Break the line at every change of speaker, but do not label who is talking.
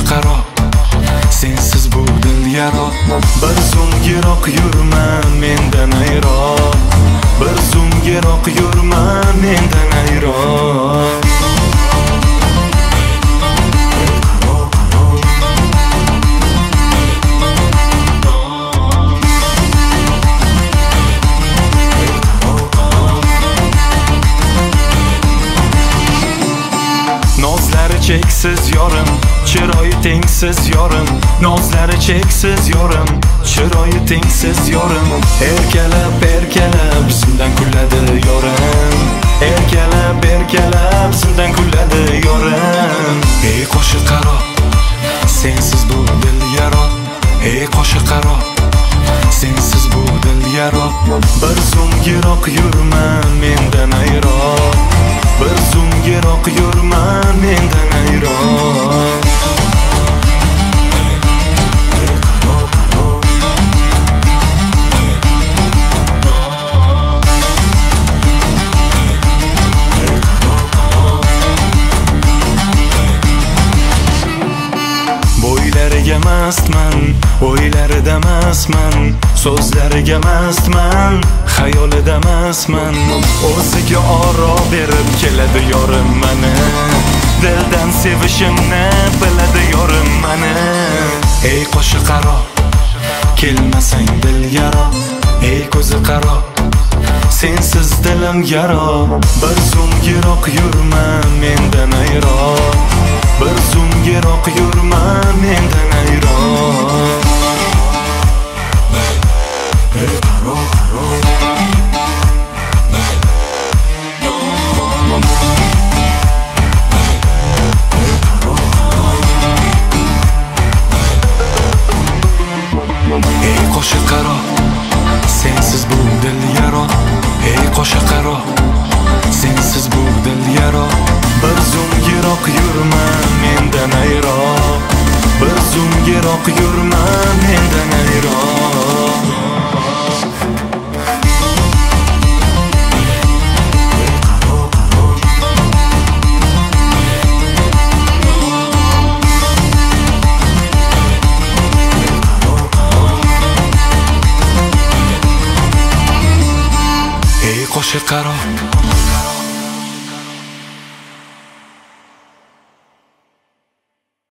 qaro, sensiz bu dil yaro. Bir zum yiroq yurma mendan ayro, bir zum yiroq yurma mendan ayro. Nozlari cheksiz yorim, chiroyi tengsiz yorim. Nozlari cheksiz yorim, chiroyi tengsiz yorim. Erkalab erkalab bizimdan kuladi yorim, erkalab erkalab bizimdan kuladi yorim. Ey qo'shi qaro, sensiz bu dil yaro. Ey qo'shi qaro, sensiz bu dil yaro. Bir zum yiroq yurma mendan ayro, bir zum yiroq yurma mendan ayro. Bo'ylariga mastman, o'ylarida mastman, so'zlariga mastman, xayolida mastman. O'ziga oro berib keladi yorim mani, dildan sevishimni biladi yorim mani. Ey qo'shi qaro, kelmasang dil yaro. Ey ko'zi qaro, sensiz dilim yaro. Bir zum yiroq yurma mendan ayro, bir zum yiroq yurma mendan ayro. Ey qaro qaro, ey qo'shi qaro, sensiz bu dil yaro. Ey qo'shi qaro, sensiz bu dil yaro. Bir zum yiroq yurma mendan ayro, bir zum yiroq yurma mendan ayro. Ey qo'shi qaro,